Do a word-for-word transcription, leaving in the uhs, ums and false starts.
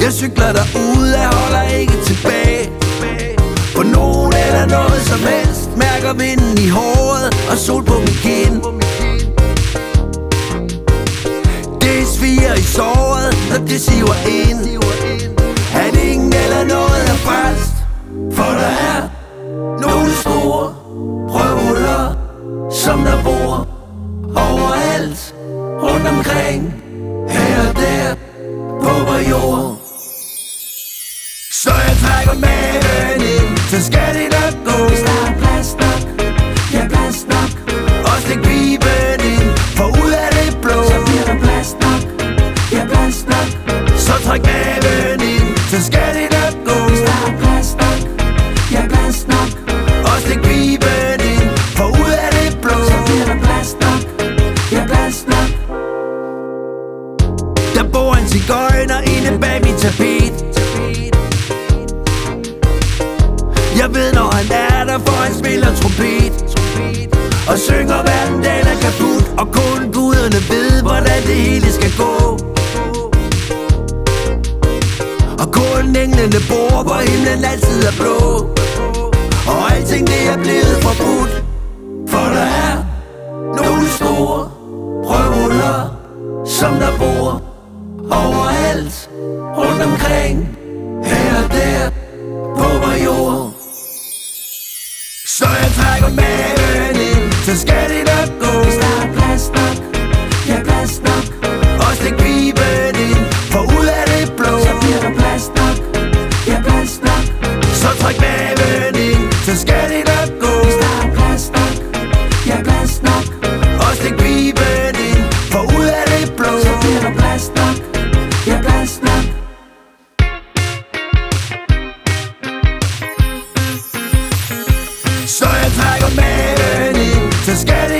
Jeg cykler derud, jeg holder ikke tilbage. For nogen er der noget som helst. Mærker vinden i håret og sol på min kind. Det sviger i såret, når det siver ind. At ingen eller noget er fast. For der er nogle store røvhuller, som der bor overalt rundt omkring, her og der på vor jord. Så jeg trækker maven ind, så skal det nok gå. Hvis der er plads nok, ja plads nok. Og stik piben ind, for ud af det blå. Så bliver der plads nok, ja plads nok. Så træk maven ind, så skal det nok gå. Hvis der er plads nok, ja plads nok. Og stik piben ind, for ud af det blå. Så bliver der plads nok, ja plads nok. Der bor en cigøjner inde bag mit tapet. Jeg ved når han er der, for han spiller trompet og synger verden den er kaput. Og kun guderne ved hvordan det hele skal gå. Og kun englene bor, hvor himlen altid er blå. Og alting det er blevet forbudt. For der er nogle store røvhuller, som der bor overalt rundt omkring, her og der på vor jord. Så jeg trækker maven ind, så skal det nok gå. Hvis der er plads nok, ja plads nok. Og stik piben ind, for ud af det blå. Så bliver der plads nok, ja plads nok. Så træk maven ind, så skal det nok gå. Hvis der er plads nok, ja plads nok. Og stik piben ind, for ud af det blå. Så bliver der plads nok, ja plads nok. Så jeg trækker maven ind, så skal det